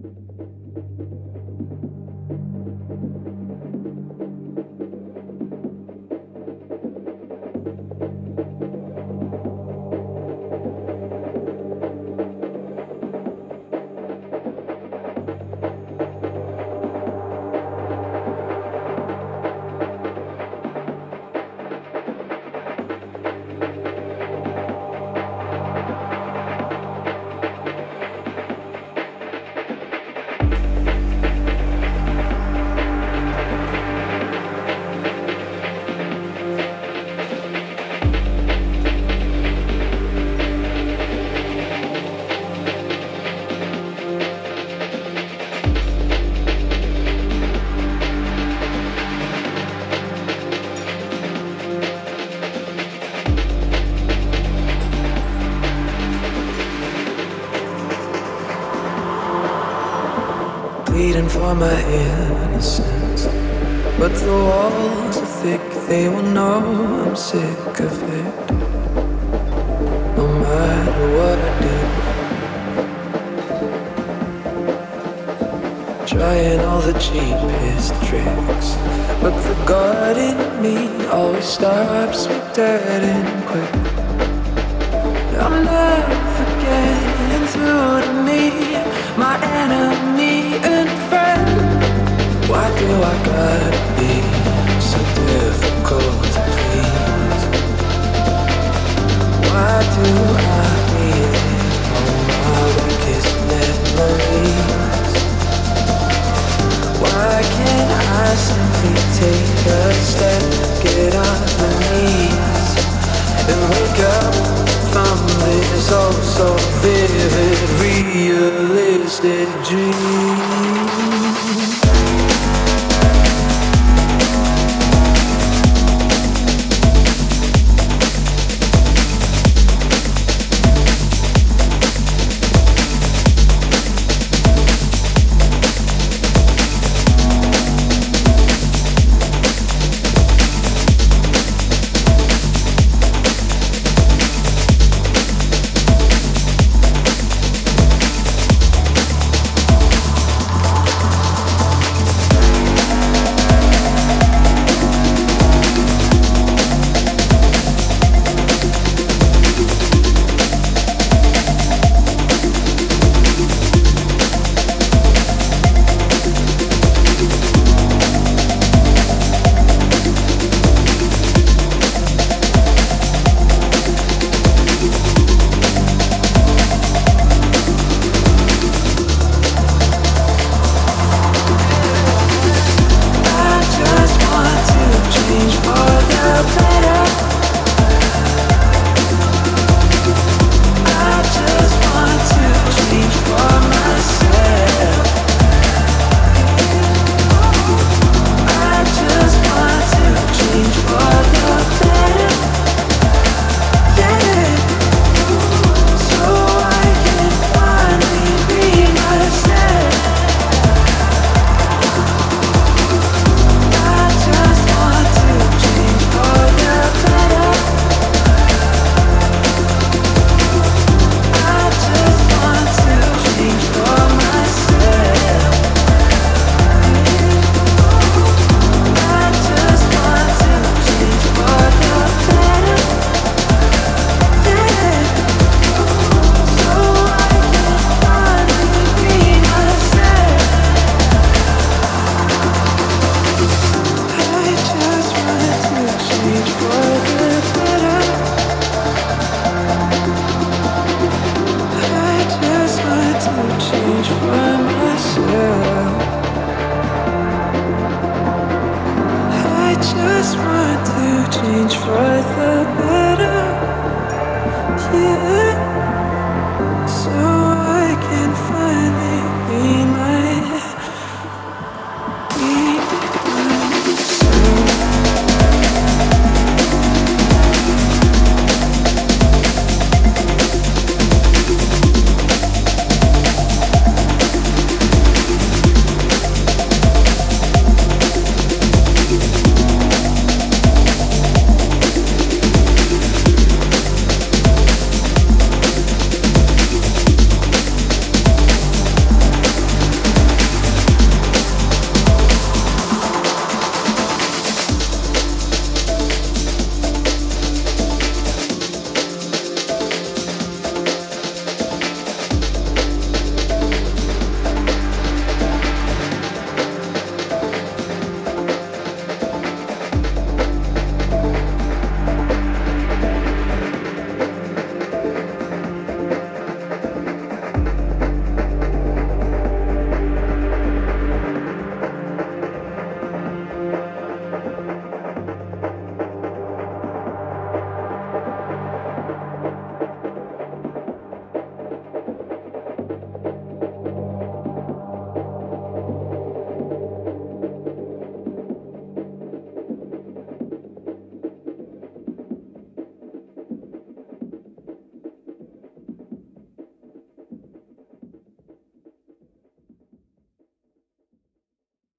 Pleading for my innocence, but the walls are thick, they will know I'm sick of it. No matter what I do, trying all the cheapest tricks, but the God in me always stops me dead and quick. I'm never getting through to me, my enemy and friend. Why do I gotta be so difficult to please? Why do I relive all my weakest memories? Why can't I simply take a step, get off my knees, and wake up from this oh so vivid, realistic dream? Change for the better, yeah.